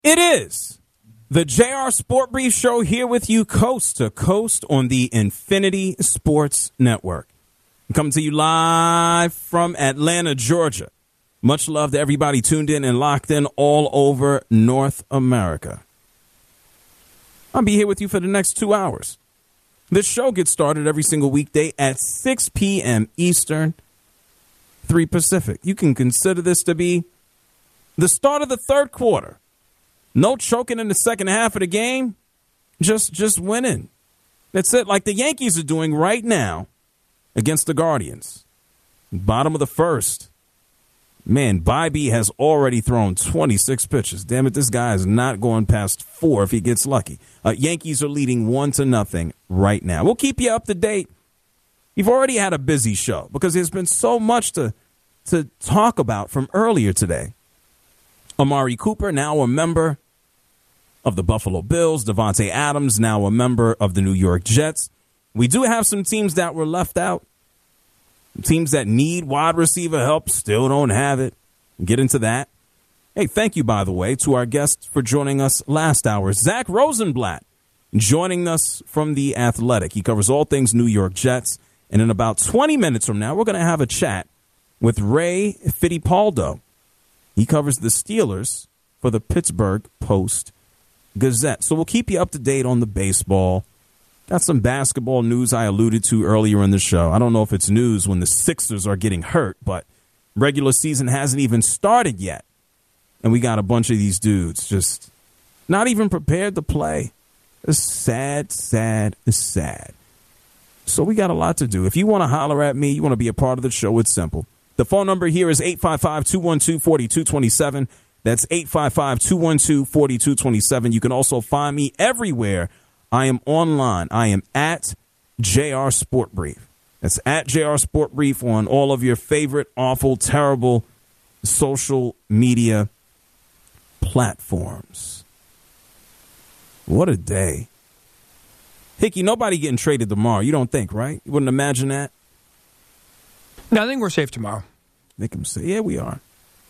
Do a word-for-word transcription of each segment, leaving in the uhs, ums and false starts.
It is the J R Sport Brief Show here with you coast to coast on the Infinity Sports Network. Coming to you live from Atlanta, Georgia. Much love to everybody tuned in and locked in all over North America. I'll be here with you for the next two hours. This show gets started every single weekday at six p.m. Eastern, three Pacific. You can consider this to be the start of the third quarter. No choking in the second half of the game, just just winning. That's it, like the Yankees are doing right now against the Guardians. Bottom of the first. Man, Bybee has already thrown twenty-six pitches. Damn it, this guy is not going past four if he gets lucky. Uh, Yankees are leading one to nothing right now. We'll keep you up to date. You've already had a busy show because there's been so much to, to talk about from earlier today. Amari Cooper, now a member of the Buffalo Bills. Davante Adams, now a member of the New York Jets. We do have some teams that were left out. Teams that need wide receiver help still don't have it. Get into that. Hey, thank you, by the way, to our guest for joining us last hour, Zach Rosenblatt, joining us from The Athletic. He covers all things New York Jets. And in about twenty minutes from now, we're going to have a chat with Ray Fittipaldo. He covers the Steelers for the Pittsburgh Post-Gazette. So we'll keep you up to date on the baseball. Got some basketball news I alluded to earlier in the show. I don't know if it's news when the Sixers are getting hurt, but regular season hasn't even started yet. And we got a bunch of these dudes just not even prepared to play. It's sad, sad, it's sad. So we got a lot to do. If you want to holler at me, you want to be a part of the show, it's simple. The phone number here is eight five five, two one two, four two two seven. That's eight five five, two one two, four two two seven. You can also find me everywhere. I am online. I am at J R Sport Brief. That's at J R Sport Brief on all of your favorite, awful, terrible social media platforms. What a day. Hickey, nobody getting traded tomorrow. You don't think, right? You wouldn't imagine that? No, I think we're safe tomorrow. They can say, yeah, we are.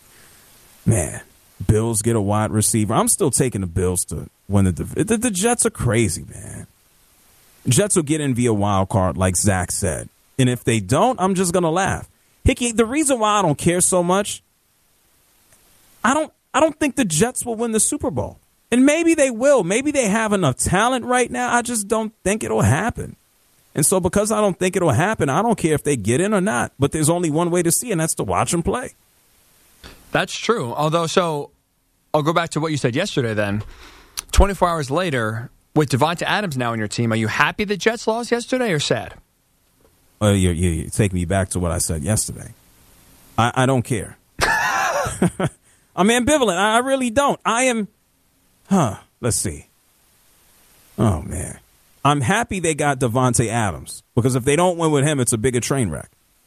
Man, Bills get a wide receiver. I'm still taking the Bills to win the division. The, the Jets are crazy, man. Jets will get in via wild card, like Zach said. And if they don't, I'm just going to laugh. Hickey, the reason why I don't care so much, I don't, I don't think the Jets will win the Super Bowl. And maybe they will. Maybe they have enough talent right now. I just don't think it'll happen. And so because I don't think it'll happen, I don't care if they get in or not. But there's only one way to see, and that's to watch them play. That's true. Although, so I'll go back to what you said yesterday then. twenty-four hours later, with Davante Adams now on your team, are you happy the Jets lost yesterday or sad? Uh, you, you, you take me back to what I said yesterday. I, I don't care. I'm ambivalent. I really don't. I am, huh, let's see. Oh, man. I'm happy they got Davante Adams because if they don't win with him, it's a bigger train wreck.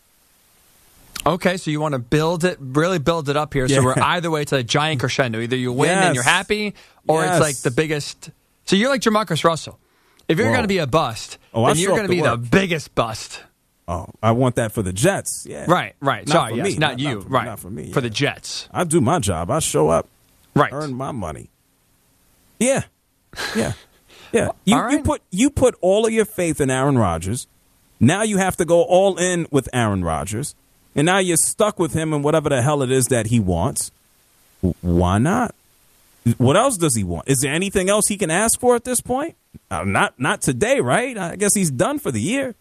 Okay, so you want to build it, really build it up here. Yeah. So we're either way to a giant crescendo. Either you win Yes. and you're happy, or Yes. it's like the biggest. So you're like Jamarcus Russell. If you're Whoa. going to be a bust, Oh, I then show you're up going to to be the work. biggest bust. Oh, I want that for the Jets. Yeah. Right, right. Not Sorry, for yes, me. not, Not- you. not for- right. not for me, For yeah. the Jets. I do my job. I show up, Right. earn my money. Yeah. Yeah. Yeah. You, all right. you put you put all of your faith in Aaron Rodgers. Now you have to go all in with Aaron Rodgers. And now you're stuck with him and whatever the hell it is that he wants. W- Why not? What else does he want? Is there anything else he can ask for at this point? Uh, not not today, right? I guess he's done for the year.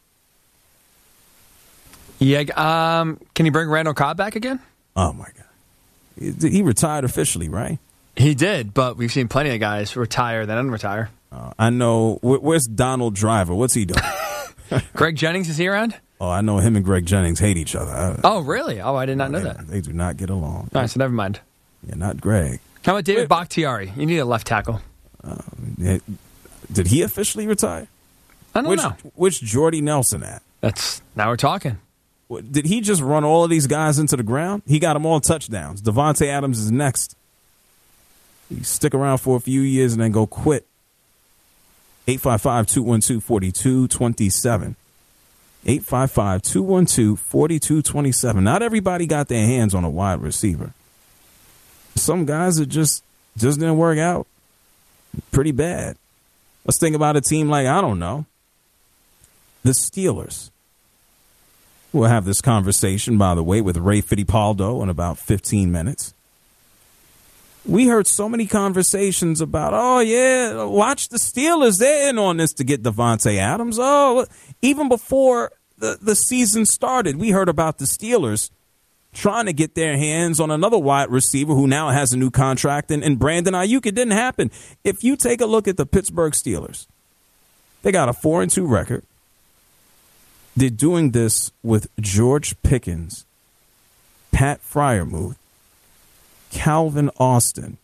Yeah. Um. Can you bring Randall Cobb back again? Oh, my God. He he retired officially, right? He did, but we've seen plenty of guys retire then unretire. Uh, I know. Where, where's Donald Driver? What's he doing? Greg Jennings, is he around? Oh, I know him and Greg Jennings hate each other. I, Oh, really? Oh, I did not know they, that. They do not get along. All right, so never mind. Yeah, not Greg. How about David Bakhtiari? You need a left tackle. Yeah, did he officially retire? I don't Which know. which Jordy Nelson at? That's now we're talking. What, did he just run all of these guys into the ground? He got them all touchdowns. Davante Adams is next. He stick around for a few years and then go quit. eight five five, two one two, four two two seven. eight five five, two one two, four two two seven. Not everybody got their hands on a wide receiver. Some guys are just Just didn't work out. Pretty bad. Let's think about a team like, I don't know, the Steelers. We'll have this conversation, by the way, with Ray Fittipaldo in about fifteen minutes. We heard so many conversations about, oh, yeah, watch the Steelers. They're in on this to get Davante Adams. Oh, even before the, the season started, we heard about the Steelers trying to get their hands on another wide receiver who now has a new contract, and, and Brandon Ayuk. It didn't happen. If you take a look at the Pittsburgh Steelers, they got a four and two record. They're doing this with George Pickens, Pat Freiermuth, Calvin Austin,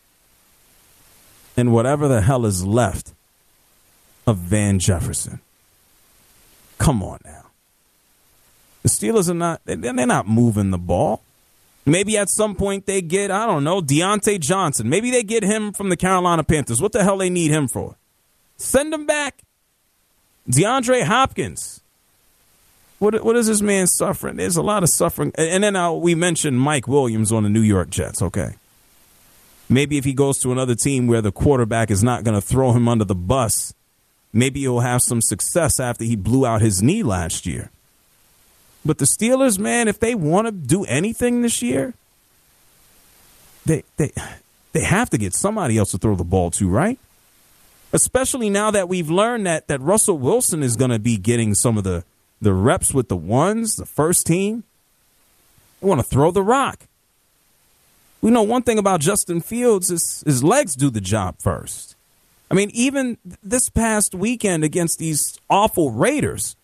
and whatever the hell is left of Van Jefferson. Come on now. The Steelers are not, they're not moving the ball. Maybe at some point they get, I don't know, Deontay Johnson. Maybe they get him from the Carolina Panthers. What the hell they need him for? Send him back. DeAndre Hopkins. What what is this man suffering? There's a lot of suffering. And then uh, we mentioned Mike Williams on the New York Jets, okay. Maybe if he goes to another team where the quarterback is not going to throw him under the bus, maybe he'll have some success after he blew out his knee last year. But the Steelers, man, if they want to do anything this year, they they they have to get somebody else to throw the ball to, right? Especially now that we've learned that that Russell Wilson is going to be getting some of the, the reps with the ones, the first team. They want to throw the rock. We know one thing about Justin Fields is his legs do the job first. I mean, even this past weekend against these awful Raiders,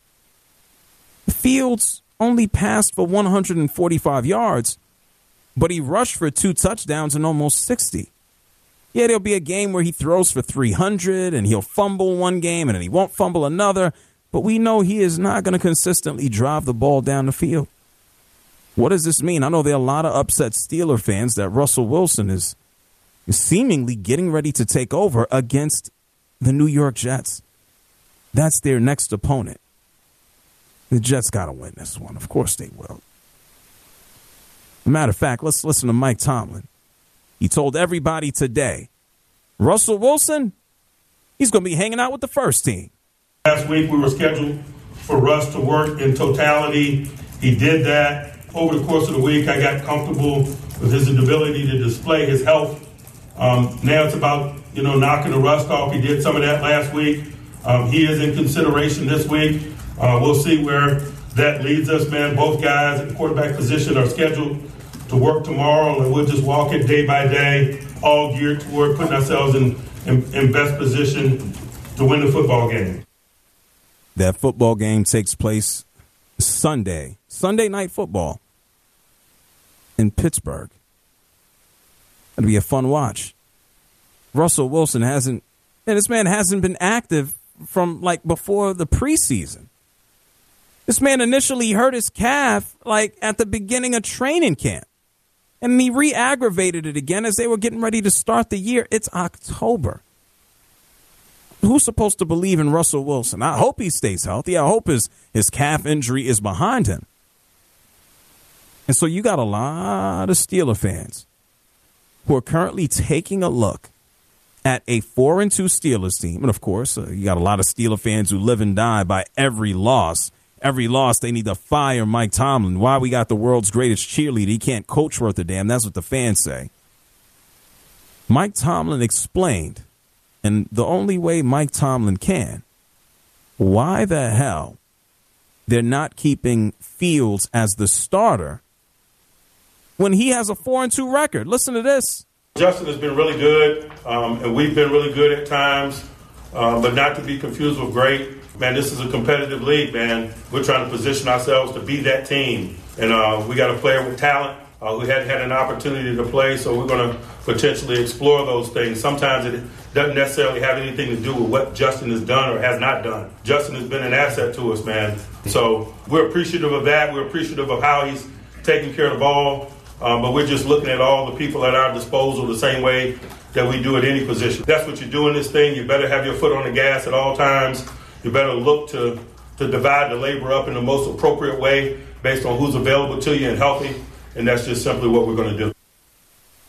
Fields only passed for one hundred forty-five yards, but he rushed for two touchdowns and almost sixty. Yeah, there'll be a game where he throws for three hundred and he'll fumble one game and then he won't fumble another, but we know he is not going to consistently drive the ball down the field. What does this mean? I know there are a lot of upset Steeler fans that Russell Wilson is, is seemingly getting ready to take over against the New York Jets. That's their next opponent. The Jets got to win this one. Of course they will. As a matter of fact, let's listen to Mike Tomlin. He told everybody today, Russell Wilson, he's going to be hanging out with the first team. Last week we were scheduled for Russ to work in totality. He did that. Over the course of the week, I got comfortable with his ability to display his health. Um, now it's about, you know, knocking the rust off. He did some of that last week. Um, he is in consideration this week. Uh, we'll see where that leads us, man. Both guys at the quarterback position are scheduled to work tomorrow, and we'll just walk it day by day, all geared toward putting ourselves in, in, in best position to win the football game. That football game takes place Sunday, Sunday night football in Pittsburgh. It'll be a fun watch. Russell Wilson hasn't, and this man hasn't been active from like before the preseason. This man initially hurt his calf like at the beginning of training camp. And he re-aggravated it again as they were getting ready to start the year. It's October. Who's supposed to believe in Russell Wilson? I hope he stays healthy. I hope his, his calf injury is behind him. And so you got a lot of Steeler fans who are currently taking a look at a four and two Steelers team. And, of course, uh, you got a lot of Steeler fans who live and die by every loss. Every loss, they need to fire Mike Tomlin. Why we got the world's greatest cheerleader? He can't coach worth a damn. That's what the fans say. Mike Tomlin explained, and the only way Mike Tomlin can, why the hell they're not keeping Fields as the starter when he has a four and two record. Listen to this. Justin has been really good, um, and we've been really good at times, uh, but not to be confused with great. Man, this is a competitive league, man. We're trying to position ourselves to be that team. And uh, we got a player with talent uh, who hadn't had an opportunity to play, so we're going to potentially explore those things. Sometimes it doesn't necessarily have anything to do with what Justin has done or has not done. Justin has been an asset to us, man. So we're appreciative of that. We're appreciative of how he's taking care of the ball. Um, but we're just looking at all the people at our disposal the same way that we do at any position. That's what you do in this thing. You better have your foot on the gas at all times. You better look to, to divide the labor up in the most appropriate way based on who's available to you and healthy, and that's just simply what we're going to do.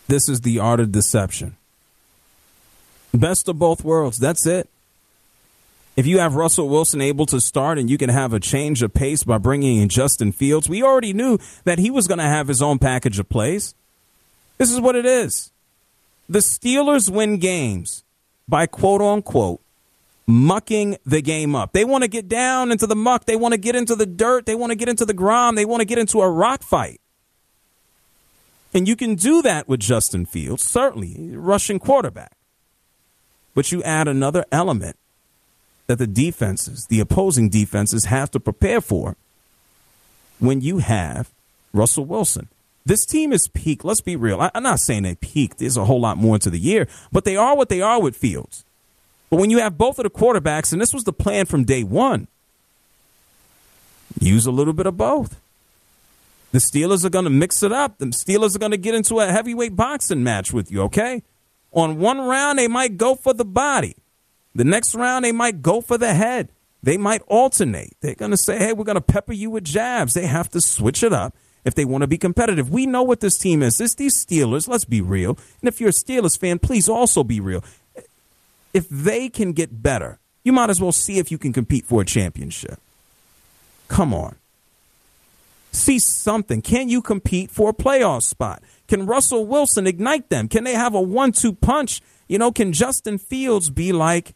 This is the art of deception. Best of both worlds. That's it. If you have Russell Wilson able to start and you can have a change of pace by bringing in Justin Fields, we already knew that he was going to have his own package of plays. This is what it is. The Steelers win games by, quote unquote, mucking the game up. They want to get down into the muck. They want to get into the dirt. They want to get into the grime. They want to get into a rock fight. And you can do that with Justin Fields, certainly, rushing quarterback. But you add another element that the defenses, the opposing defenses, have to prepare for when you have Russell Wilson. This team is peaked. Let's be real. I, I'm not saying they peaked. There's a whole lot more into the year. But they are what they are with Fields. But when you have both of the quarterbacks, and this was the plan from day one, use a little bit of both. The Steelers are going to mix it up. The Steelers are going to get into a heavyweight boxing match with you, okay? On one round, they might go for the body. The next round, they might go for the head. They might alternate. They're going to say, hey, we're going to pepper you with jabs. They have to switch it up if they want to be competitive. We know what this team is. It's these Steelers. Let's be real. And if you're a Steelers fan, please also be real. If they can get better, you might as well see if you can compete for a championship. Come on. See something. Can you compete for a playoff spot? Can Russell Wilson ignite them? Can they have a one two punch? You know, can Justin Fields be like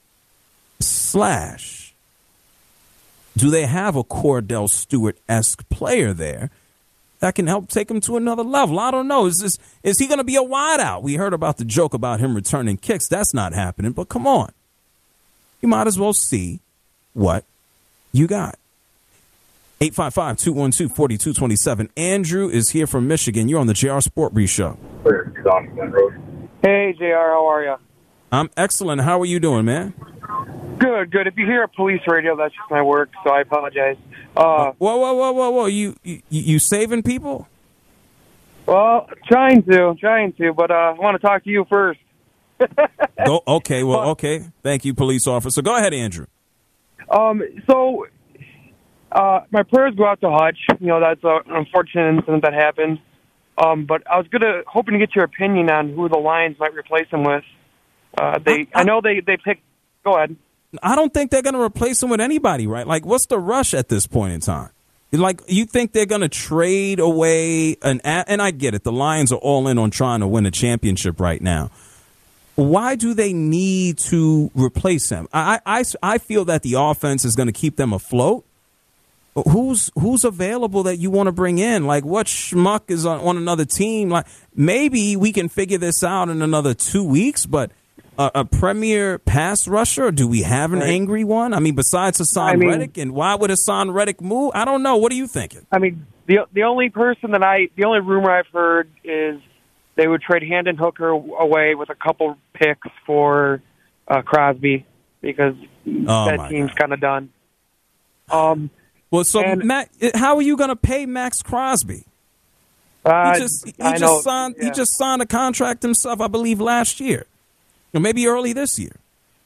Slash? Do they have a Cordell Stewart-esque player there that can help take him to another level? I don't know. Is this, is he going to be a wideout? We heard about the joke about him returning kicks. That's not happening. But come on. You might as well see what you got. eight five five, two one two, four two two seven. Andrew is here from Michigan. You're on the J R Sport Brief Show. Hey, J R, how are you? I'm excellent. How are you doing, man? Good, good. If you hear a police radio, that's just my work, so I apologize. Uh, whoa, whoa, whoa, whoa, whoa. You, you, you saving people? Well, trying to, trying to, but uh, I want to talk to you first. Go, okay, well, okay. Thank you, police officer. Go ahead, Andrew. Um, so, uh, my prayers go out to Hutch. You know, that's a, an unfortunate incident that happened. Um, but I was gonna hoping to get your opinion on who the Lions might replace him with. Uh, they, I, I, I know they, they picked. Go ahead. I don't think they're going to replace him with anybody, right? Like, what's the rush at this point in time? Like, you think they're going to trade away an – and I get it. The Lions are all in on trying to win a championship right now. Why do they need to replace him? I, I, I feel that the offense is going to keep them afloat. Who's who's available that you want to bring in? Like, what schmuck is on, on another team? Like, maybe we can figure this out in another two weeks, but – A, a premier pass rusher? Or do we have an right. angry one? I mean, besides Hassan I mean, Reddick, and why would Hassan Reddick move? I don't know. What are you thinking? I mean, the the only person that I, the only rumor I've heard is they would trade Hendon Hooker away with a couple picks for uh, Crosby because oh that team's kind of done. Um, well, so and, Matt, how are you going to pay Max Crosby? Uh, he just he I just know, signed yeah. he just signed a contract himself, I believe, last year. Or maybe early this year.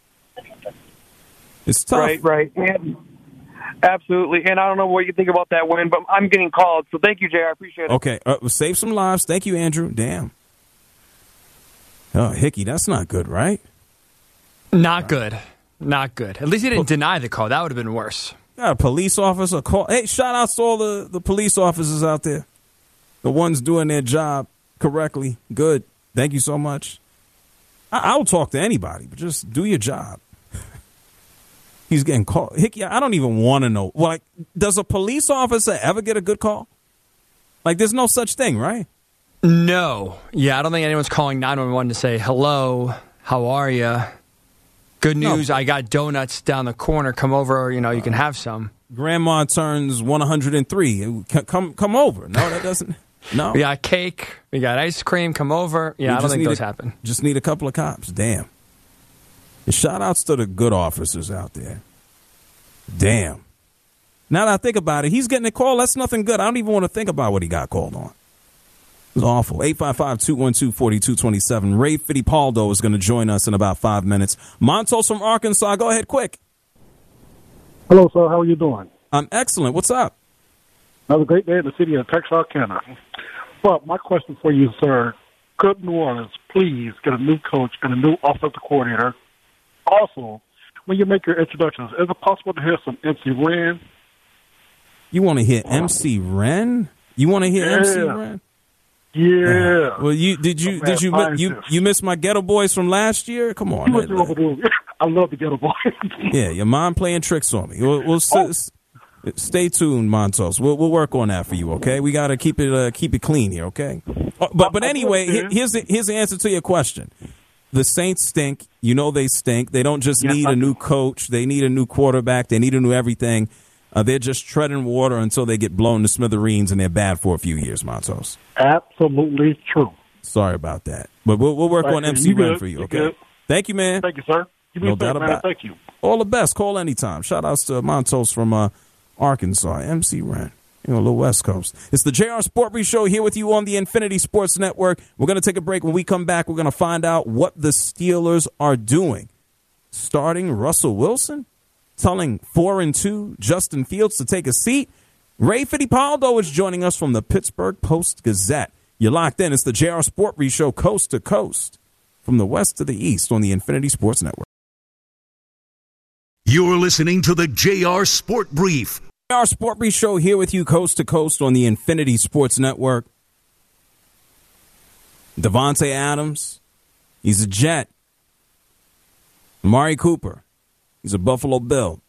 It's tough. Right, right. And absolutely. And I don't know what you think about that win, but I'm getting called. So thank you, Jay. I appreciate it. Okay. Uh, save some lives. Thank you, Andrew. Damn. Oh, Hickey, that's not good, right? Not good. Not good. At least he didn't well, deny the call. That would have been worse. Got a police officer call. Hey, shout outs to all the, the police officers out there. The ones doing their job correctly. Good. Thank you so much. I'll talk to anybody, but just do your job. He's getting called. Hickey, I don't even want to know. Like, does a police officer ever get a good call? Like, there's no such thing, right? No. Yeah, I don't think anyone's calling nine one one to say, hello, how are you? Good news, no. I got donuts down the corner. Come over, you know, you can have some. Grandma turns one hundred three. Come, come over. No, that doesn't. No. We got cake. We got ice cream. Come over. Yeah, we I don't think those a, happen. Just need a couple of cops. Damn. And shout outs to the good officers out there. Damn. Now that I think about it, he's getting a call. That's nothing good. I don't even want to think about what he got called on. It was awful. eight five five, two one two, four two two seven. Ray Fittipaldo is going to join us in about five minutes. Montos from Arkansas. Go ahead quick. Hello, sir. How are you doing? I'm excellent. What's up? Another great day in the city of Texarkana. Well, my question for you, sir, could New Orleans please get a new coach and a new offensive coordinator? Also, when you make your introductions, is it possible to hear some M C Ren? You want to hear M C Ren? You want to hear Yeah. M C Ren? Yeah. Uh, well, you did you Oh, did you man, you you miss my Ghetto Boys from last year? Come on, You went that- through overdue. I love the Ghetto Boys. yeah, your mom playing tricks on me. We'll, we'll s- Oh. s- stay tuned, Montos. We'll we'll work on that for you. Okay, we got to keep it uh, keep it clean here. Okay, oh, but but anyway, he- here's the, here's the answer to your question. The Saints stink. You know they stink. They don't just Yes, need I a new coach. They need a new quarterback. They need a new everything. Uh, they're just treading water until they get blown to smithereens, and they're bad for a few years, Montos. Absolutely true. Sorry about that. But we'll, we'll work Right, on M C you Ren good. for you, You okay? good. Thank you, man. Thank you, sir. You No be safe, doubt man. about it. Thank you. All the best. Call anytime. Shout outs to Montos from uh, Arkansas. M C Ren. You know, a little West Coast. It's the J R Sport Brief Show here with you on the Infinity Sports Network. We're going to take a break. When we come back, we're going to find out what the Steelers are doing. Starting Russell Wilson, telling four and two Justin Fields to take a seat. Ray Fittipaldo is joining us from the Pittsburgh Post-Gazette. You're locked in. It's the J R Sport Brief Show, coast to coast, from the west to the east on the Infinity Sports Network. You're listening to the J R Sport Brief. J R Sport Brief Show here with you, coast to coast on the Infinity Sports Network. Devontae Adams, he's a Jet. Amari Cooper, he's a Buffalo Bill.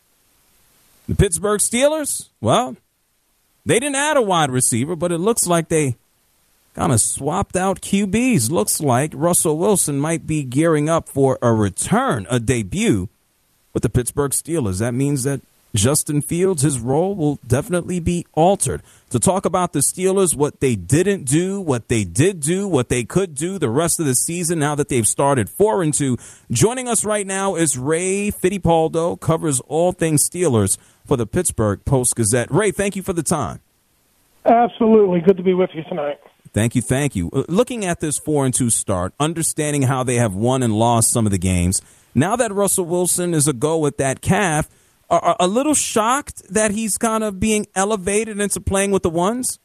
The Pittsburgh Steelers, well, they didn't add a wide receiver, but it looks like they kind of swapped out Q Bs. Looks like Russell Wilson might be gearing up for a return, a debut with the Pittsburgh Steelers. That means that Justin Fields, his role will definitely be altered. To talk about the Steelers, what they didn't do, what they did do, what they could do the rest of the season now that they've started four and two. Joining us right now is Ray Fittipaldo, covers all things Steelers for the Pittsburgh Post-Gazette. Ray, thank you for the time. Absolutely. Good to be with you tonight. Thank you, thank you. Uh, Looking at this four and two start, understanding how they have won and lost some of the games, now that Russell Wilson is a go with that calf, are, are a little shocked that he's kind of being elevated into playing with the ones?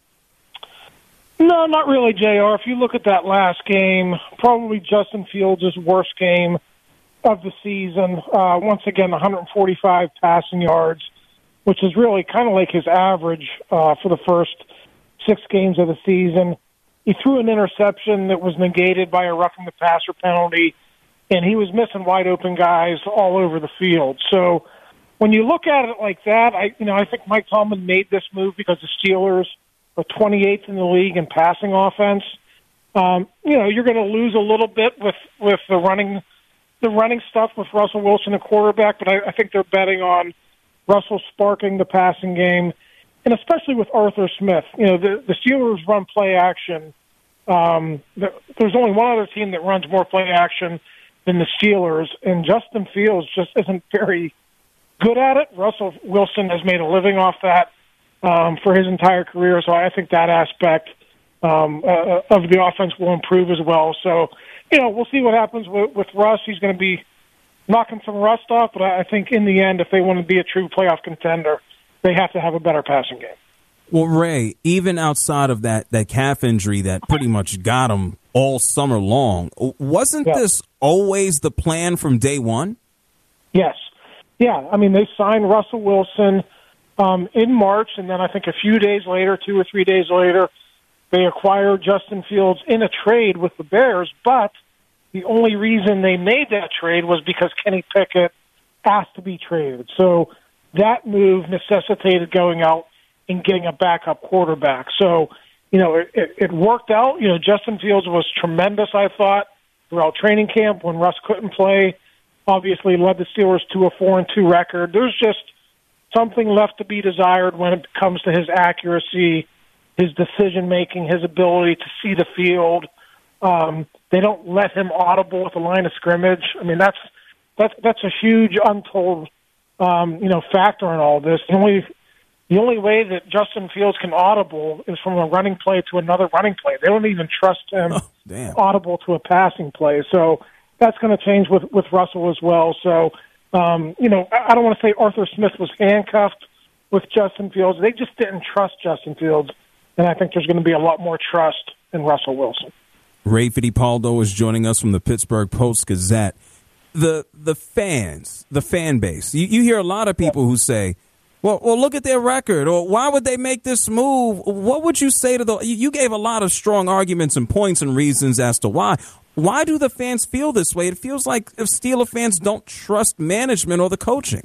No, not really, J R. If you look at that last game, probably Justin Fields' worst game of the season. Uh, once again, one hundred forty-five passing yards, which is really kind of like his average uh, for the first six games of the season. He threw an interception that was negated by a roughing the passer penalty, and he was missing wide open guys all over the field. So when you look at it like that, I you know I think Mike Tomlin made this move because the Steelers are twenty-eighth in the league in passing offense. Um, you know you're going to lose a little bit with with the running the running stuff with Russell Wilson, the quarterback, but I, I think they're betting on Russell sparking the passing game, and especially with Arthur Smith. You know the the Steelers run play action. Um, there's only one other team that runs more play action than the Steelers, and Justin Fields just isn't very good at it. Russell Wilson has made a living off that um, for his entire career, so I think that aspect um, uh, of the offense will improve as well. So, you know, we'll see what happens with, with Russ. He's going to be knocking some rust off, but I think in the end, if they want to be a true playoff contender, they have to have a better passing game. Well, Ray, even outside of that, that calf injury that pretty much got him all summer long, wasn't Yeah. this always the plan from day one? Yes. Yeah, I mean, they signed Russell Wilson um, in March, and then I think a few days later, two or three days later, they acquired Justin Fields in a trade with the Bears, but the only reason they made that trade was because Kenny Pickett asked to be traded. So that move necessitated going out and getting a backup quarterback. So, you know, it, it, it worked out. You know, Justin Fields was tremendous, I thought, throughout training camp when Russ couldn't play. Obviously led the Steelers to a four and two record. There's just something left to be desired when it comes to his accuracy, his decision-making, his ability to see the field. Um, they don't let him audible at the line of scrimmage. I mean, that's that's that's a huge untold um, you know factor in all this. The only the only way that Justin Fields can audible is from a running play to another running play. They don't even trust him Oh, damn. audible to a passing play. So that's going to change with with Russell as well. So um, you know, I I don't want to say Arthur Smith was handcuffed with Justin Fields. They just didn't trust Justin Fields, and I think there's going to be a lot more trust in Russell Wilson. Ray Fittipaldo is joining us from the Pittsburgh Post-Gazette. The the fans, the fan base, you, you hear a lot of people who say, well, well, look at their record, or why would they make this move? What would you say to the – you gave a lot of strong arguments and points and reasons as to why. Why do the fans feel this way? It feels like if Steeler fans don't trust management or the coaching.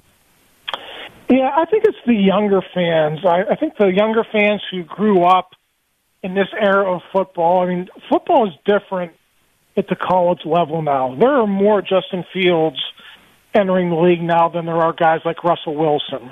Yeah, I think it's the younger fans. I, I think the younger fans who grew up in this era of football. I mean, football is different at the college level now. There are more Justin Fields entering the league now than there are guys like Russell Wilson.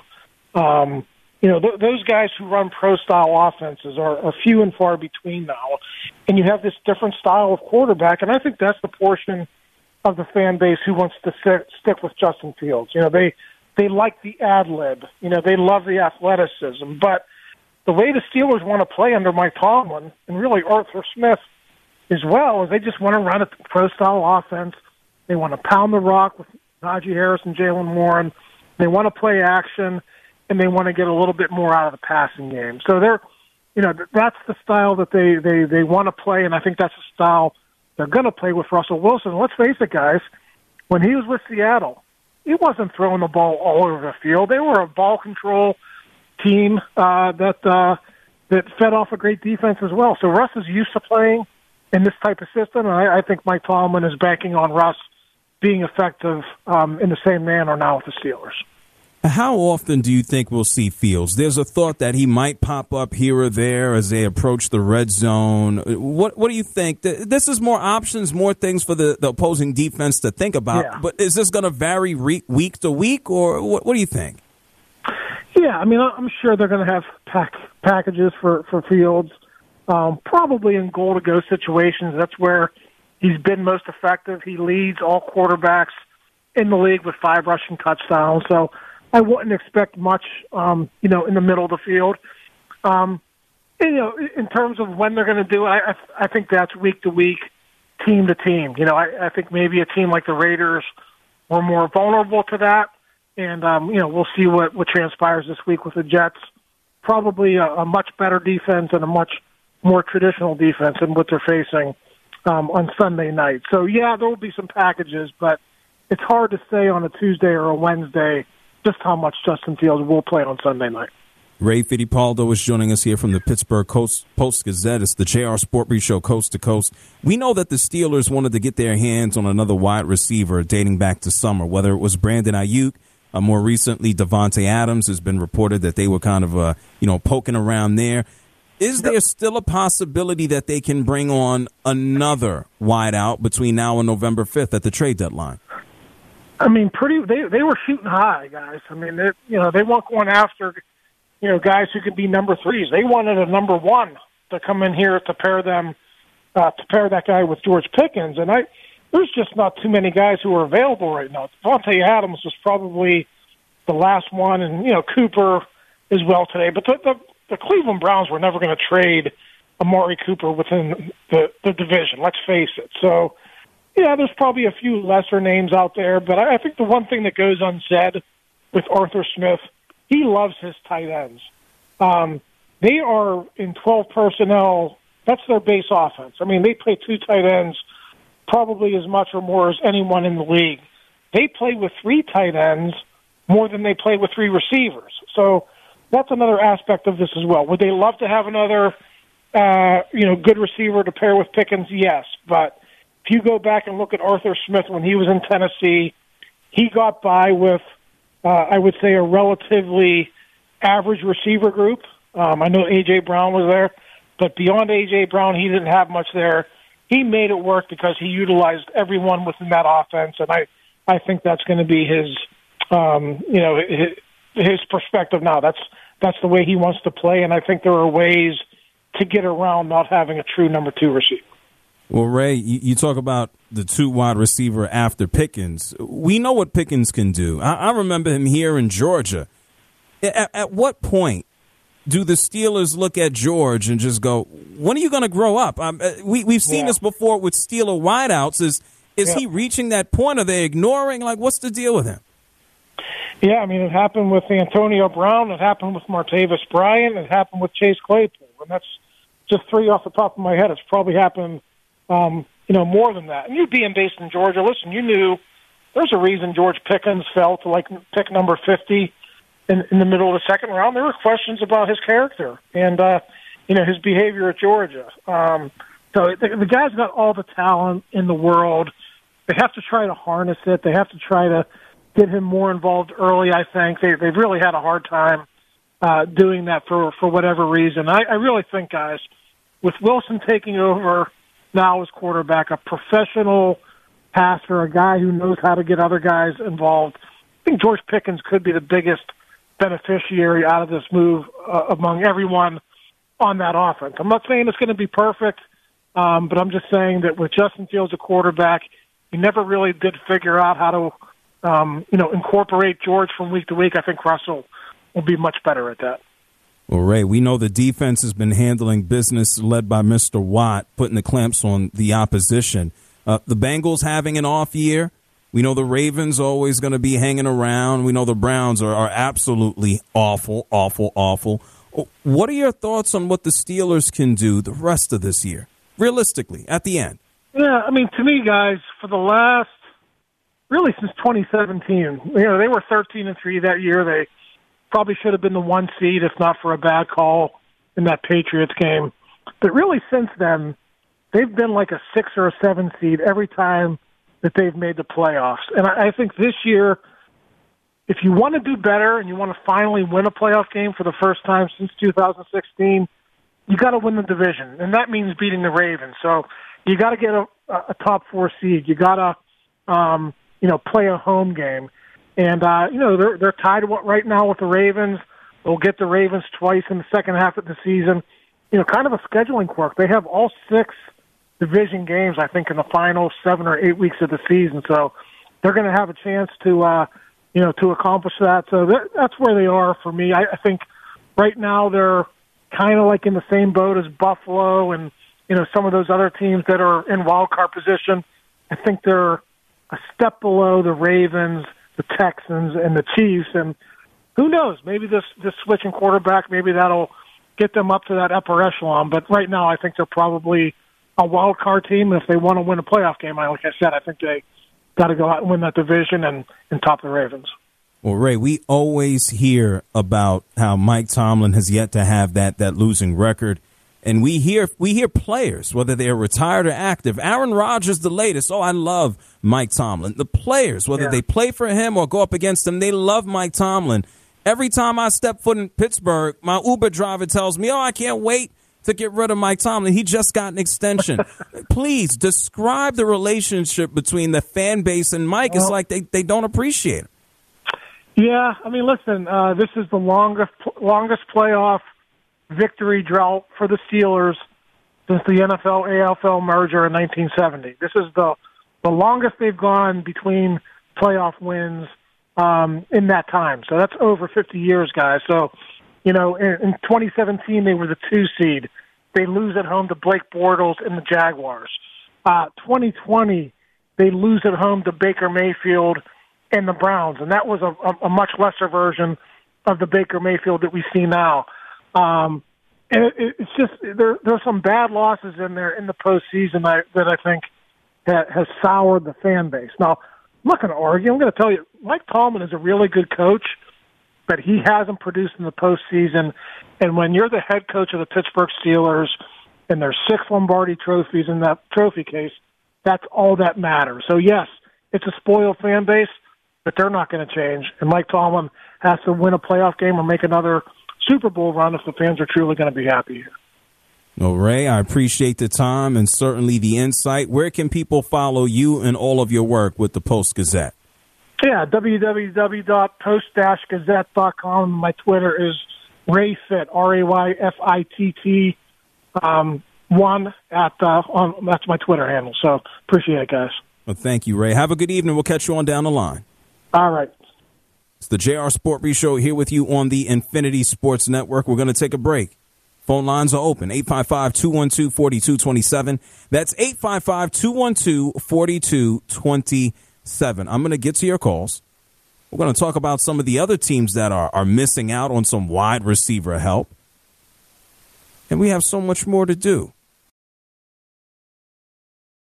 Um, you know, th- those guys who run pro-style offenses are, are few and far between now. And you have this different style of quarterback, and I think that's the portion of the fan base who wants to sit, stick with Justin Fields. You know, they they like the ad-lib. You know, they love the athleticism. But the way the Steelers want to play under Mike Tomlin, and really Arthur Smith as well, is they just want to run a pro-style offense. They want to pound the rock with Najee Harris and Jaylen Warren. They want to play action, and they want to get a little bit more out of the passing game. So they're, you know, that's the style that they, they, they want to play, and I think that's the style they're going to play with Russell Wilson. Let's face it, guys, when he was with Seattle, he wasn't throwing the ball all over the field. They were a ball control team uh, that uh, that fed off a great defense as well. So Russ is used to playing in this type of system, and I, I think Mike Tomlin is banking on Russ being effective um, in the same manner now with the Steelers. How often do you think we'll see Fields? There's a thought that he might pop up here or there as they approach the red zone. What What do you think? This is more options, more things for the, the opposing defense to think about. Yeah. But is this going to vary re- week to week, or what, what do you think? Yeah, I mean, I'm sure they're going to have pack, packages for, for Fields, um, probably in goal-to-go situations. That's where he's been most effective. He leads all quarterbacks in the league with five rushing touchdowns. So I wouldn't expect much, um, you know, in the middle of the field. Um, and, you know, in terms of when they're going to do it, I, I think that's week to week, team to team. You know, I, I think maybe a team like the Raiders were more vulnerable to that. And, um, you know, we'll see what, what transpires this week with the Jets. Probably a, a much better defense and a much more traditional defense than what they're facing um, on Sunday night. So, yeah, there will be some packages, but it's hard to say on a Tuesday or a Wednesday just how much Justin Fields will play on Sunday night. Ray Fittipaldo is joining us here from the Pittsburgh Post-Gazette. It's the J R Sport Brief Show, Coast to Coast. We know that the Steelers wanted to get their hands on another wide receiver dating back to summer, whether it was Brandon Ayuk. Uh, more recently, Davante Adams has been reported that they were kind of, uh, you know, poking around there. Is there still a possibility that they can bring on another wideout between now and November fifth at the trade deadline? I mean, pretty. They they were shooting high, guys. I mean, they, you know, they weren't going after, you know, guys who could be number threes. They wanted a number one to come in here to pair them, uh, to pair that guy with George Pickens, and I. There's just not too many guys who are available right now. Davante Adams was probably the last one, and, you know, Cooper as well today. But the, the, the Cleveland Browns were never going to trade Amari Cooper within the, the division, let's face it. So, yeah, there's probably a few lesser names out there, but I, I think the one thing that goes unsaid with Arthur Smith, he loves his tight ends. Um, they are in twelve personnel. That's their base offense. I mean, they play two tight ends probably as much or more as anyone in the league. They play with three tight ends more than they play with three receivers. So that's another aspect of this as well. Would they love to have another, uh, you know, good receiver to pair with Pickens? Yes. But if you go back and look at Arthur Smith when he was in Tennessee, he got by with, uh, I would say, a relatively average receiver group. Um, I know A J. Brown was there, but beyond A J. Brown, he didn't have much there. He made it work because he utilized everyone within that offense, and I, I think that's going to be his, um, you know, his, his perspective now. That's that's the way he wants to play, and I think there are ways to get around not having a true number two receiver. Well, Ray, you, you talk about the two wide receiver after Pickens. We know what Pickens can do. I, I remember him here in Georgia. At, at what point do the Steelers look at George and just go, when are you going to grow up? Um, we, we've seen yeah. this before with Steeler wideouts. Is is yeah. he reaching that point? Are they ignoring? Like, what's the deal with him? Yeah, I mean, it happened with Antonio Brown. It happened with Martavis Bryant. It happened with Chase Claypool. And that's just three off the top of my head. It's probably happened um, you know, more than that. And you being based in Georgia, listen, you knew there's a reason George Pickens fell to like pick number fifty in, in the middle of the second round. There were questions about his character and, uh, you know, his behavior at Georgia. Um, so the, the guy's got all the talent in the world. They have to try to harness it. They have to try to get him more involved early, I think. They, they've really had a hard time uh, doing that for, for whatever reason. I, I really think, guys, with Wilson taking over now as quarterback, a professional passer, a guy who knows how to get other guys involved, I think George Pickens could be the biggest beneficiary out of this move uh, among everyone on that offense. I'm not saying it's going to be perfect, um, but I'm just saying that with Justin Fields a quarterback, he never really did figure out how to, um, you know, incorporate George from week to week. I think Russell will be much better at that. Well, Ray, we know the defense has been handling business led by Mister Watt, putting the clamps on the opposition. Uh, the Bengals having an off year. We know the Ravens are always going to be hanging around. We know the Browns are, are absolutely awful, awful, awful. What are your thoughts on what the Steelers can do the rest of this year, realistically, at the end? Yeah, I mean, to me, guys, for the last, really since twenty seventeen, you know, they were thirteen and three that year. They probably should have been the one seed if not for a bad call in that Patriots game. But really since then, they've been like a six or a seven seed every time that they've made the playoffs. And I, I think this year, if you want to do better and you want to finally win a playoff game for the first time since two thousand sixteen, you got to win the division. And that means beating the Ravens. So you got to get a, a top four seed. You got to, um, you know, play a home game. And, uh, you know, they're, they're tied right now with the Ravens. They'll get the Ravens twice in the second half of the season. You know, kind of a scheduling quirk. They have all six division games, I think, in the final seven or eight weeks of the season. So they're going to have a chance to, uh, you know, to accomplish that. So that, that's where they are for me. I, I think right now they're kind of like in the same boat as Buffalo and, you know, some of those other teams that are in wild card position. I think they're a step below the Ravens, the Texans, and the Chiefs. And who knows? Maybe this, this switch in quarterback, maybe that'll get them up to that upper echelon. But right now I think they're probably a wild card team. And if they want to win a playoff game, like I said, I think they got to go out and win that division and, and top the Ravens. Well, Ray, we always hear about how Mike Tomlin has yet to have that that losing record. And we hear we hear players, whether they're retired or active. Aaron Rodgers, the latest. Oh, I love Mike Tomlin. The players, whether yeah. they play for him or go up against him, they love Mike Tomlin. Every time I step foot in Pittsburgh, my Uber driver tells me, oh, I can't wait to get rid of Mike Tomlin. He just got an extension. Please describe the relationship between the fan base and Mike. Well, it's like they, they don't appreciate him. Yeah, I mean, listen, uh, this is the longest longest playoff victory drought for the Steelers since the N F L A F L merger in nineteen seventy. This is the the longest they've gone between playoff wins um, in that time. So that's over fifty years, guys. So, you know, in, in twenty seventeen, they were the two seed. They lose at home to Blake Bortles and the Jaguars. Uh, twenty twenty, they lose at home to Baker Mayfield and the Browns, and that was a, a, a much lesser version of the Baker Mayfield that we see now. Um, and it, it's just there. There's some bad losses in there in the postseason that, that I think ha, has soured the fan base. Now, I'm not going to argue. I'm going to tell you, Mike Tomlin is a really good coach, but he hasn't produced in the postseason. And when you're the head coach of the Pittsburgh Steelers, and there's six Lombardi trophies in that trophy case, that's all that matters. So yes, it's a spoiled fan base, but they're not going to change. And Mike Tomlin has to win a playoff game or make another Super Bowl run if the fans are truly going to be happy here. Well, Ray, I appreciate the time and certainly the insight. Where can people follow you and all of your work with the Post-Gazette? Yeah, w w w dot post dash gazette dot com. My Twitter is RayFitt, R A Y F I T T, um, one at, uh, on, that's my Twitter handle. So appreciate it, guys. Well, thank you, Ray. Have a good evening. We'll catch you on down the line. All right. It's the J R Sport Brief Show here with you on the Infinity Sports Network. We're going to take a break. Phone lines are open, eight five five, two one two, four two two seven. That's eight five five, two one two, four two two seven. I'm going to get to your calls. We're going to talk about some of the other teams that are, are missing out on some wide receiver help. And we have so much more to do.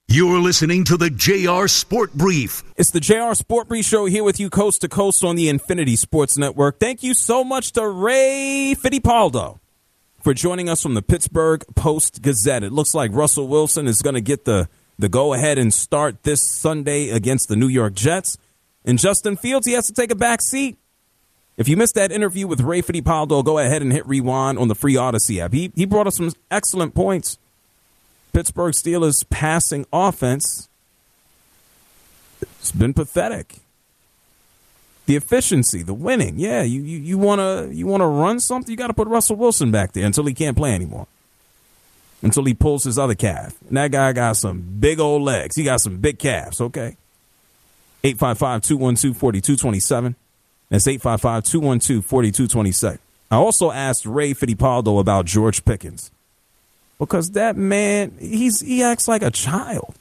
You're listening to the J R Sport Brief. It's the J R Sport Brief Show here with you coast to coast on the Infinity Sports Network. Thank you so much to Ray Fittipaldo for joining us from the Pittsburgh Post-Gazette. It looks like Russell Wilson is going to get the, the go-ahead and start this Sunday against the New York Jets. And Justin Fields, he has to take a back seat. If you missed that interview with Ray Fittipaldo, go ahead and hit rewind on the free Odyssey app. He, he brought us some excellent points. Pittsburgh Steelers passing offense, it's been pathetic. The efficiency, the winning, yeah, you you, you wanna you wanna run something, you got to put Russell Wilson back there until he can't play anymore, until he pulls his other calf. And that guy got some big old legs. He got some big calves. Okay, eight five five, two one two, four two two seven. That's eight five five, two one two, four two two seven. I also asked Ray Fittipaldo about George Pickens. Because that man, he's he acts like a child.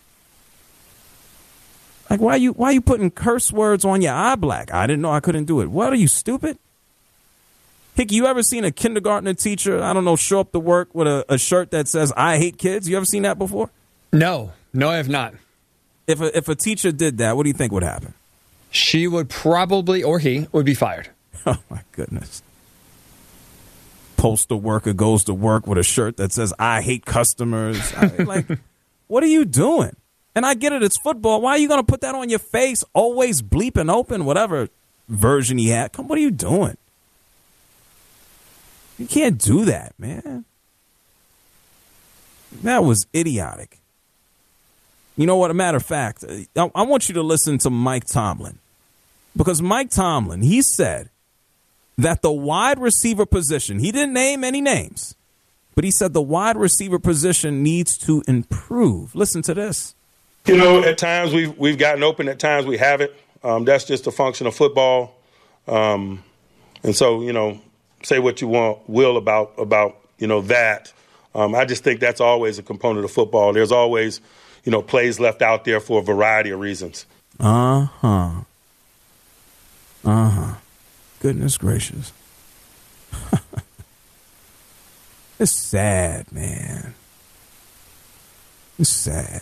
Like, why you why you putting curse words on your eye black? I didn't know I couldn't do it. What, are you stupid? Hick, you ever seen a kindergartner teacher, I don't know, show up to work with a, a shirt that says, I hate kids? You ever seen that before? No. No, I have not. If a, if a teacher did that, what do you think would happen? She would probably, or he, would be fired. Oh, my goodness. Postal worker goes to work with a shirt that says, I hate customers. I, like, what are you doing? And I get it, it's football. Why are you going to put that on your face? Always bleeping open, whatever version he had. Come, what are you doing? You can't do that, man. That was idiotic. You know what? A matter of fact, I, I want you to listen to Mike Tomlin. Because Mike Tomlin, he said that the wide receiver position, he didn't name any names, but he said the wide receiver position needs to improve. Listen to this. You know, at times we've, we've gotten open, at times we haven't. Um, that's just a function of football. Um, and so, you know, say what you want, will, about, about you know, that. Um, I just think that's always a component of football. There's always, you know, plays left out there for a variety of reasons. Uh-huh. Uh-huh. Goodness gracious. It's sad, man. It's sad.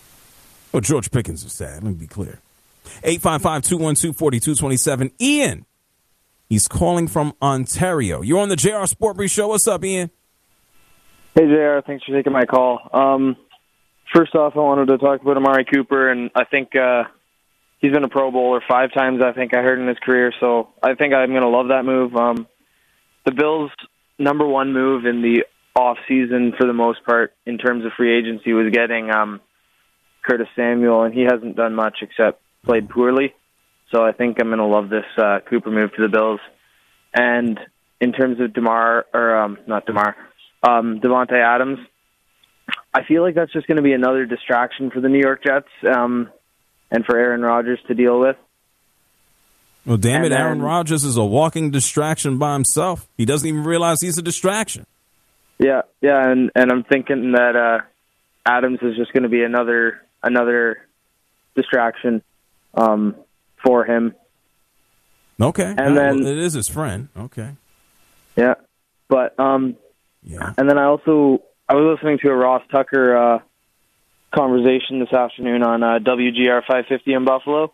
Oh, George Pickens is sad. Let me be clear. eight five five, two one two, four two two seven. Ian, he's calling from Ontario. You're on the J R Sport Brief Show. What's up, Ian? Hey, J R. Thanks for taking my call. Um, first off, I wanted to talk about Amari Cooper, and I think uh, he's been a Pro Bowler five times, I think I heard in his career, so I think I'm going to love that move. Um, the Bills' number one move in the offseason, for the most part, in terms of free agency, was getting um, Curtis Samuel, and he hasn't done much except played poorly. So I think I'm going to love this uh, Cooper move to the Bills. And in terms of DeMar, or um, not DeMar, um, Devontae Adams, I feel like that's just going to be another distraction for the New York Jets um, and for Aaron Rodgers to deal with. Well, damn it, then, Aaron Rodgers is a walking distraction by himself. He doesn't even realize he's a distraction. Yeah, yeah, and, and I'm thinking that uh, Adams is just going to be another another distraction um, for him. Okay, and then well, it is his friend. Okay, yeah, but um, yeah, and then I also I was listening to a Ross Tucker uh, conversation this afternoon on uh, W G R five fifty in Buffalo,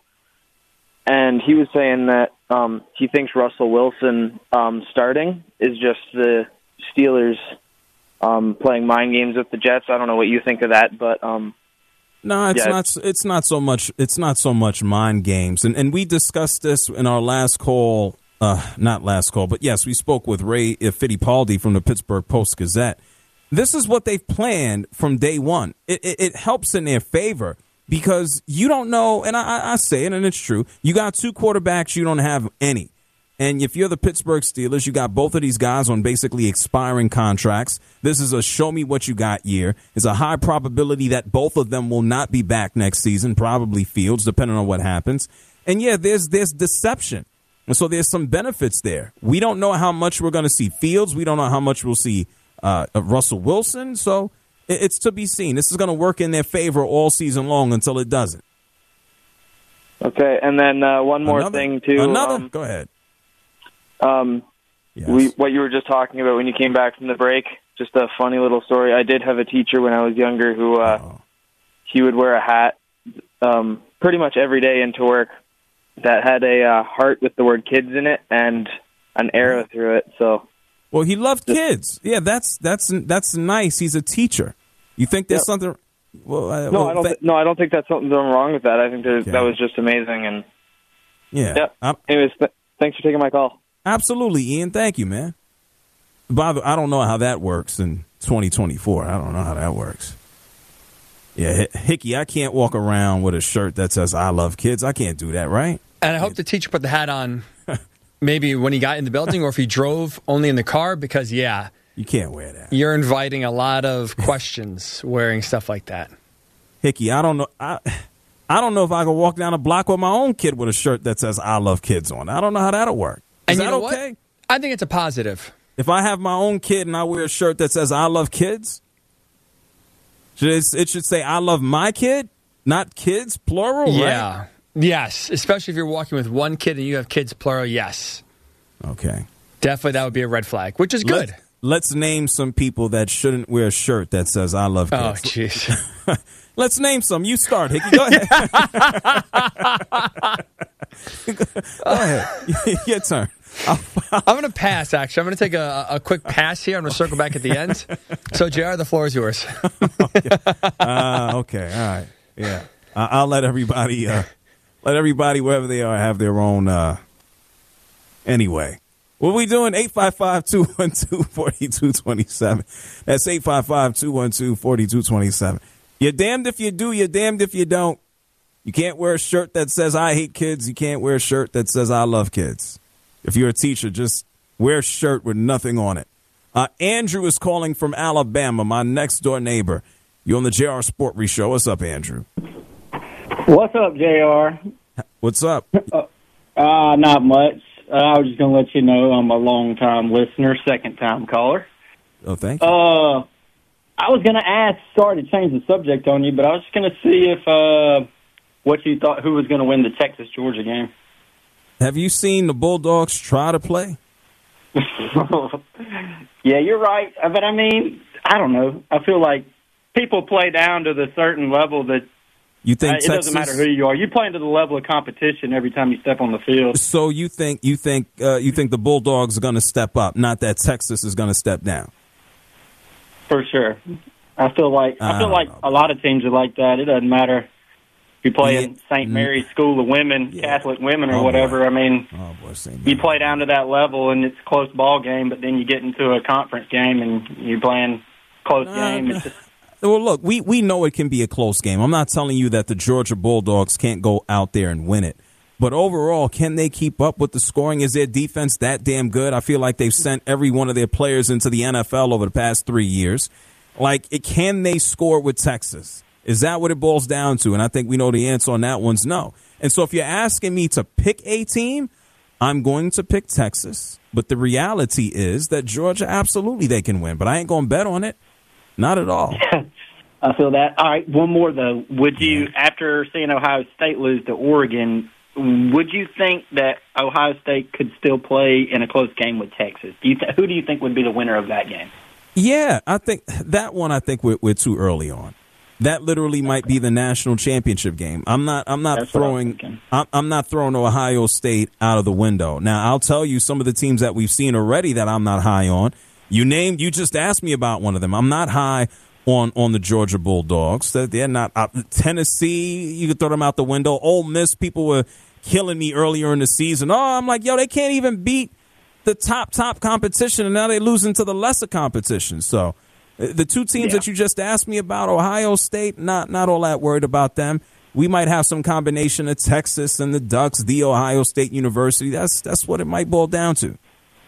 and he was saying that um, he thinks Russell Wilson um, starting is just the Steelers um, playing mind games with the Jets. I don't know what you think of that, but um, no, it's yeah, not. It's, it's not so much. It's not so much mind games, and and we discussed this in our last call. Uh, not last call, but yes, we spoke with Ray Fittipaldi from the Pittsburgh Post-Gazette. This is what they've planned from day one. It, it, it helps in their favor because you don't know, and I, I say it, and it's true. You got two quarterbacks, you don't have any. And if you're the Pittsburgh Steelers, you got both of these guys on basically expiring contracts. This is a show-me-what-you-got year. It's a high probability that both of them will not be back next season, probably Fields, depending on what happens. And, yeah, there's there's deception. And so there's some benefits there. We don't know how much we're going to see Fields. We don't know how much we'll see uh, Russell Wilson. So it, it's to be seen. This is going to work in their favor all season long until it doesn't. Okay, and then uh, one more another, thing, too. Another? Um, Go ahead. Um, yes. we, what you were just talking about when you came back from the break, just a funny little story. I did have a teacher when I was younger who uh, oh. he would wear a hat um, pretty much every day into work that had a uh, heart with the word kids in it and an arrow through it. So, well, he loved kids. Yeah, that's that's that's nice. He's a teacher. You think there's yep. something? Well, uh, no, well, I don't. th- Th- no, I don't think that's something wrong with that. I think that okay. that was just amazing. And yeah. yeah. Anyways, th- thanks for taking my call. Absolutely, Ian. Thank you, man. By the, I don't know how that works in twenty twenty-four. I don't know how that works. Yeah, Hickey, I can't walk around with a shirt that says "I love kids." I can't do that, right? And I hope the teacher put the hat on maybe when he got in the building or if he drove only in the car because, yeah. You can't wear that. You're inviting a lot of questions wearing stuff like that. Hickey, I don't know. I, I don't know if I can walk down a block with my own kid with a shirt that says "I love kids" on. I don't know how that'll work. Is and you that know okay? What? I think it's a positive. If I have my own kid and I wear a shirt that says "I love kids," should it, it should say "I love my kid," not kids, plural, yeah. right? Yes, especially if you're walking with one kid and you have kids, plural, yes. Okay. Definitely that would be a red flag, which is good. Let's, let's name some people that shouldn't wear a shirt that says "I love kids." Oh, jeez. Let's name some. You start, Hickey. Go ahead. Go ahead. Your turn. I'm going to pass, actually. I'm going to take a, a quick pass here. I'm going to circle back at the end. So, J R, the floor is yours. okay. Uh, okay. All right. Yeah. I- I'll let everybody, uh, let everybody, wherever they are, have their own. Uh... Anyway. What are we doing? eight five five, two one two, four two two seven. That's eight five five, two one two, four two two seven. You're damned if you do. You're damned if you don't. You can't wear a shirt that says "I hate kids." You can't wear a shirt that says "I love kids." If you're a teacher, just wear a shirt with nothing on it. Uh, Andrew is calling from Alabama, my next door neighbor. You're on the J R Sport Brief Show. What's up, Andrew? What's up, J R? What's up? Uh, uh, not much. Uh, I was just going to let you know I'm a long-time listener, second-time caller. Oh, thank you. Uh, I was going to ask, sorry to change the subject on you, but I was just going to see if uh, what you thought, who was going to win the Texas-Georgia game. Have you seen the Bulldogs try to play? Yeah, you're right. But, I mean, I don't know. I feel like people play down to the certain level that you think uh, it Texas, doesn't matter who you are. You play into the level of competition every time you step on the field. So you think you think uh, you think the Bulldogs are going to step up, not that Texas is going to step down? For sure. I feel like I, I feel like know. a lot of teams are like that. It doesn't matter if you play yeah. in Saint Mary's School of Women, yeah. Catholic women, or oh, whatever. Boy. I mean, oh, boy, you play down to that level, and it's a close ball game. But then you get into a conference game, and you're playing close uh, game. It's just, well, look, we, we know it can be a close game. I'm not telling you that the Georgia Bulldogs can't go out there and win it. But overall, can they keep up with the scoring? Is their defense that damn good? I feel like they've sent every one of their players into the N F L over the past three years. Like, it, can they score with Texas? Is that what it boils down to? And I think we know the answer on that one's no. And so if you're asking me to pick a team, I'm going to pick Texas. But the reality is that Georgia, absolutely they can win. But I ain't going to bet on it. Not at all. I feel that. All right, one more, though. Would you, yeah. after seeing Ohio State lose to Oregon, would you think that Ohio State could still play in a close game with Texas? Do you th- who do you think would be the winner of that game? Yeah, I think that one I think we're, we're too early on. That literally might be the national championship game. I'm not I'm not That's throwing I'm, I'm not throwing Ohio State out of the window. Now, I'll tell you some of the teams that we've seen already that I'm not high on. You named you just asked me about one of them. I'm not high on, on the Georgia Bulldogs. They're not uh, Tennessee, you could throw them out the window. Ole Miss, people were killing me earlier in the season. Oh, I'm like, yo, they can't even beat the top, top competition, and now they're losing to the lesser competition. So the two teams yeah. that you just asked me about, Ohio State, not not all that worried about them. We might have some combination of Texas and the Ducks, the Ohio State University. That's that's what it might boil down to.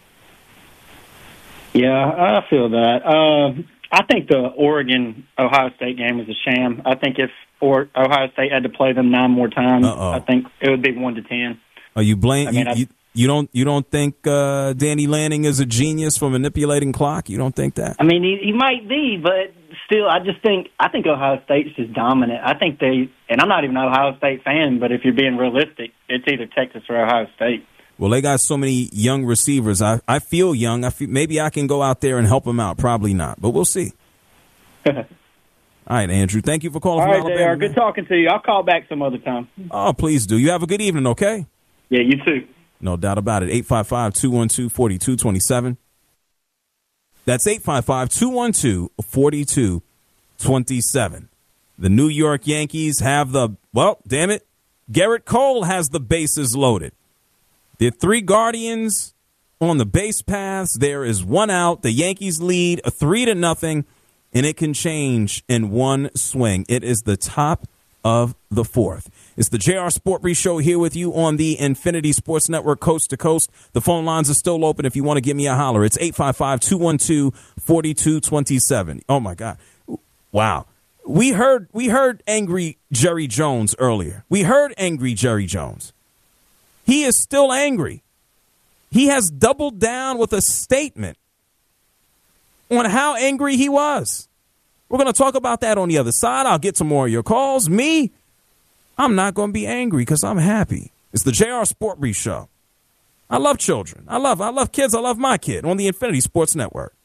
Yeah, I feel that. Uh, I think the Oregon-Ohio State game was a sham. I think if or Ohio State had to play them nine more times, Uh-oh. I think it would be one to ten. Are you blame? I mean, you, you, you don't you don't think uh, Danny Lanning is a genius for manipulating clock? You don't think that? I mean, he, he might be, but still, I just think I think Ohio State's just dominant. I think they, and I'm not even an Ohio State fan, but if you're being realistic, it's either Texas or Ohio State. Well, they got so many young receivers. I, I feel young. I feel, maybe I can go out there and help them out. Probably not, but we'll see. All All right, Andrew. Thank you for calling All from right, Alabama. J R. man. Good talking to you. I'll call back some other time. Oh, please do. You have a good evening, okay? Yeah, you too. No doubt about it. eight five five, two one two, four two two seven. That's eight five five, two one two, four two two seven. The New York Yankees have the, well, damn it, Garrett Cole has the bases loaded. There are three Guardians on the base paths. There is one out. The Yankees lead a three to nothing, and it can change in one swing. It is the top of the fourth. It's the J R Sport Brief Show here with you on the Infinity Sports Network, coast to coast. The phone lines are still open if you want to give me a holler. It's eight five five, two one two, four two two seven. Oh, my God. Wow. We heard we heard angry Jerry Jones earlier. We heard angry Jerry Jones. He is still angry. He has doubled down with a statement on how angry he was. We're going to talk about that on the other side. I'll get to more of your calls. Me, I'm not going to be angry because I'm happy. It's the J R Sport Brief Show. I love children. I love I love kids. I love my kid on the Infinity Sports Network.